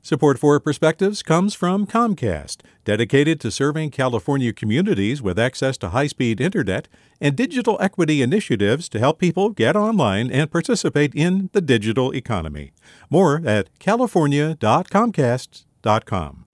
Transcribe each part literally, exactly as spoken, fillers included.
Support for Perspectives comes from Comcast, dedicated to serving California communities with access to high-speed internet and digital equity initiatives to help people get online and participate in the digital economy. More at california dot comcast dot com.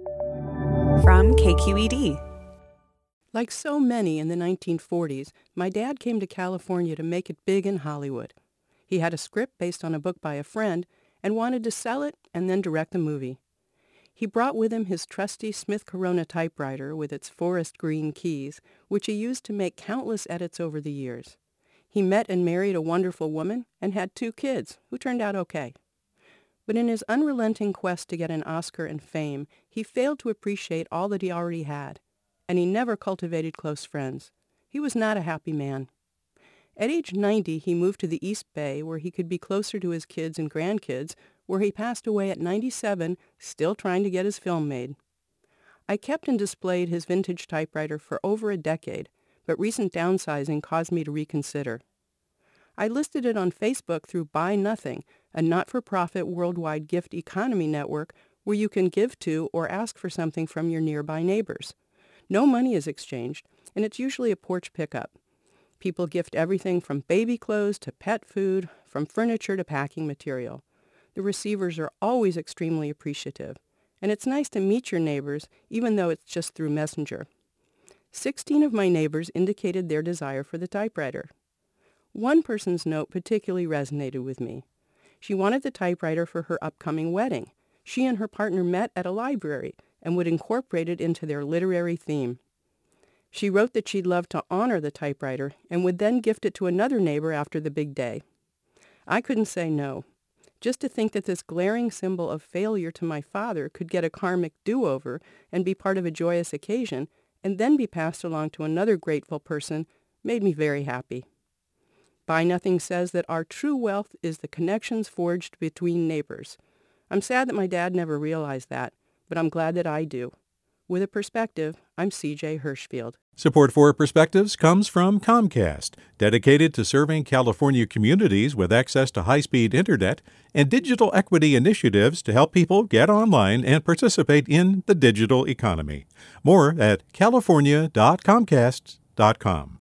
From K Q E D. Like so many in the nineteen forties, my dad came to California to make it big in Hollywood. He had a script based on a book by a friend and wanted to sell it and then direct the movie. He brought with him his trusty Smith Corona typewriter with its forest green keys, which he used to make countless edits over the years. He met and married a wonderful woman and had two kids, who turned out okay. But in his unrelenting quest to get an Oscar and fame, he failed to appreciate all that he already had, and he never cultivated close friends. He was not a happy man. At age ninety, he moved to the East Bay, where he could be closer to his kids and grandkids, where he passed away at ninety-seven, still trying to get his film made. I kept and displayed his vintage typewriter for over a decade, but recent downsizing caused me to reconsider. I listed it on Facebook through Buy Nothing, a not-for-profit worldwide gift economy network where you can give to or ask for something from your nearby neighbors. No money is exchanged, and it's usually a porch pickup. People gift everything from baby clothes to pet food, from furniture to packing material. The receivers are always extremely appreciative, and it's nice to meet your neighbors, even though it's just through Messenger. Sixteen of my neighbors indicated their desire for the typewriter. One person's note particularly resonated with me. She wanted the typewriter for her upcoming wedding. She and her partner met at a library and would incorporate it into their literary theme. She wrote that she'd love to honor the typewriter and would then gift it to another neighbor after the big day. I couldn't say no. Just to think that this glaring symbol of failure to my father could get a karmic do-over and be part of a joyous occasion and then be passed along to another grateful person made me very happy. Buy Nothing says that our true wealth is the connections forged between neighbors. I'm sad that my dad never realized that, but I'm glad that I do. With a perspective, I'm C J Hirschfield. Support for Perspectives comes from Comcast, dedicated to serving California communities with access to high-speed internet and digital equity initiatives to help people get online and participate in the digital economy. More at california dot comcast dot com.